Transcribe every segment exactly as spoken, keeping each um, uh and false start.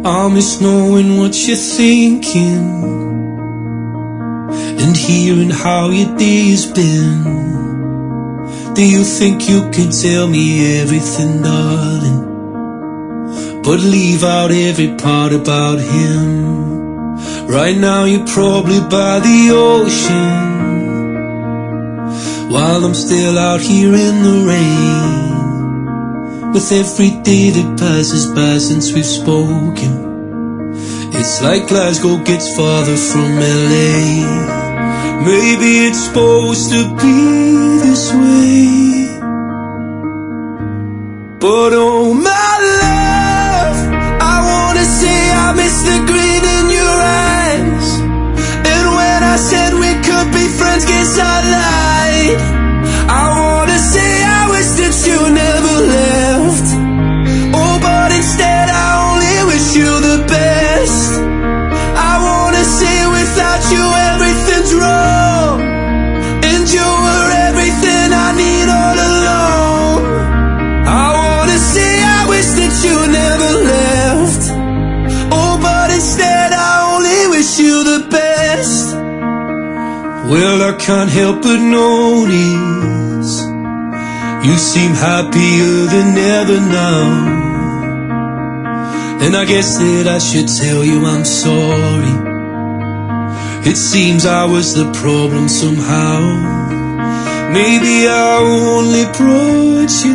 I miss knowing what you're thinking and hearing how your day's been. Do you think you can tell me everything, darling, but leave out every part about him? Right now you're probably by the ocean, while I'm still out here in the rain. With every day that passes by since we've spoken, it's like Glasgow gets farther from L A. Maybe it's supposed to be this way, but oh my love, I wanna say I miss the green in your eyes. And when I said we could be friends, guess I lied. I wanna say I wish that you never left. Oh, but instead I only wish you the best. I wanna say without you everything's wrong, and you were everything I need all along. I wanna say I wish that you never left. Oh, but instead I only wish you the best. Well, I can't help but notice you seem happier than ever now, and I guess that I should tell you I'm sorry. It seems I was the problem somehow. Maybe I only brought you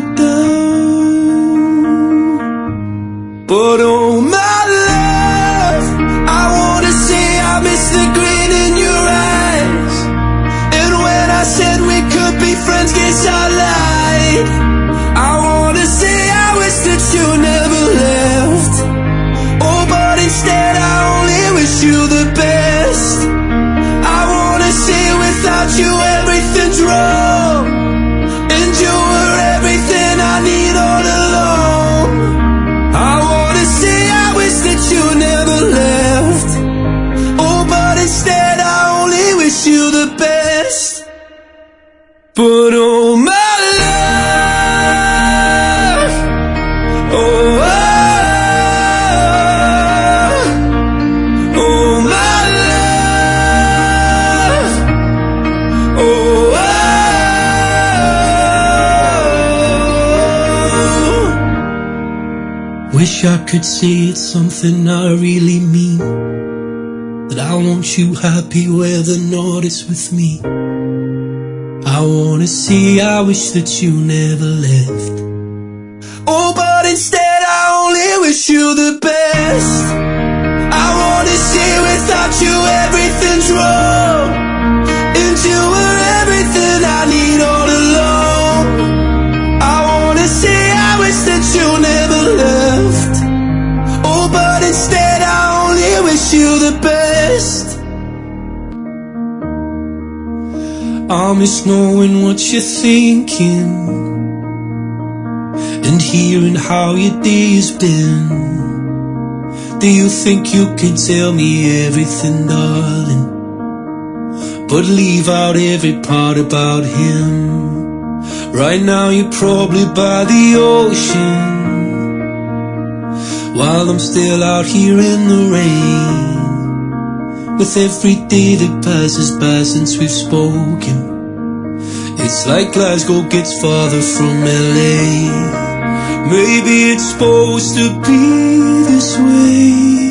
down, but oh my love, I wanna say I miss the green in your eyes. And when I said we could be friends, guess I lied. I wanna say I wish that you never left. Oh, but instead I only wish you the best. I wanna say without you everything's wrong, and you were everything I need all along. I wanna say I wish that you never left. Oh, but instead I only wish you the best. But oh my love, oh, oh, oh my love, oh, oh. Wish I could say it's something I really mean, that I want you happy whether or not it's with me. I wanna say I wish that you never left. Oh, but instead I only wish you the best. I wanna say without you everything's wrong, and you were everything I need all along. I wanna say I wish that you never left. Oh, but instead I only wish you the best. I miss knowing what you're thinking and hearing how your day's been. Do you think you can tell me everything, darling, but leave out every part about him? Right now you're probably by the ocean, while I'm still out here in the rain. With every day that passes by since we've spoken, it's like Glasgow gets farther from L A. Maybe it's supposed to be this way,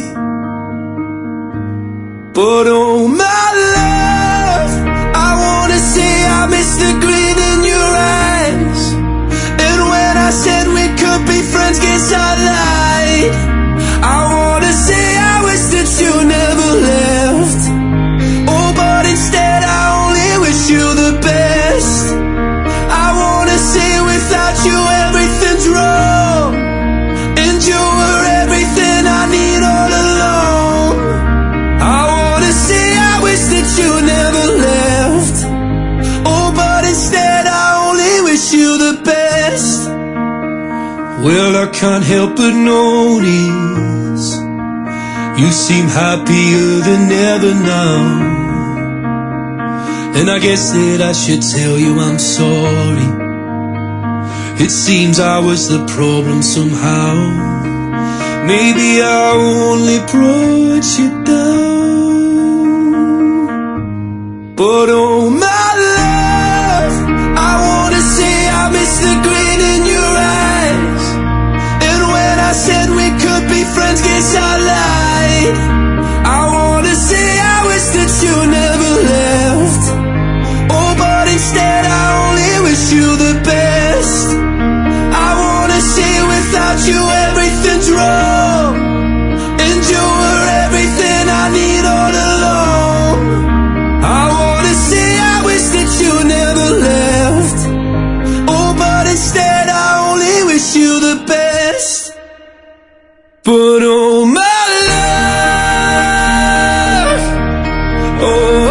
but oh my love, I wanna say I miss the green in your eyes. And when I said we could be friends, guess I lied. I wanna say I wish that you never left. Oh, but instead I only wish you the best. I wanna say without you everything's wrong, and you were everything I need all along. I wanna say I wish that you never left. Oh, but instead I only wish you the best. Well, I can't help but notice you seem happier than ever now, and I guess that I should tell you I'm sorry. It seems I was the problem somehow. Maybe I only brought you down, but oh my love, I wanna say I miss the grin in your eyes. And when I said we could be friends, guess I lied. I wanna say I wish that you never left. Oh, but instead I only wish you the best. I wanna say without you everything's wrong, and you were everything I need all along. I wanna say I wish that you never left. Oh, but instead I only wish you the best. But oh my love, oh,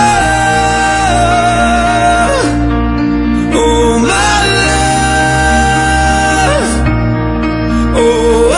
oh, oh my love, oh,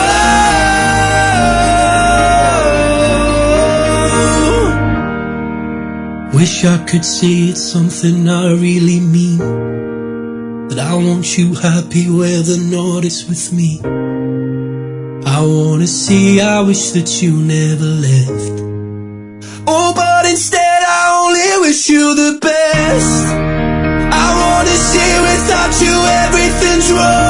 oh. Wish I could say it's something I really mean, that I want you happy where the north is with me. I wanna say I wish that you never left. Oh, but instead I only wish you the best. I wanna say without you everything's wrong.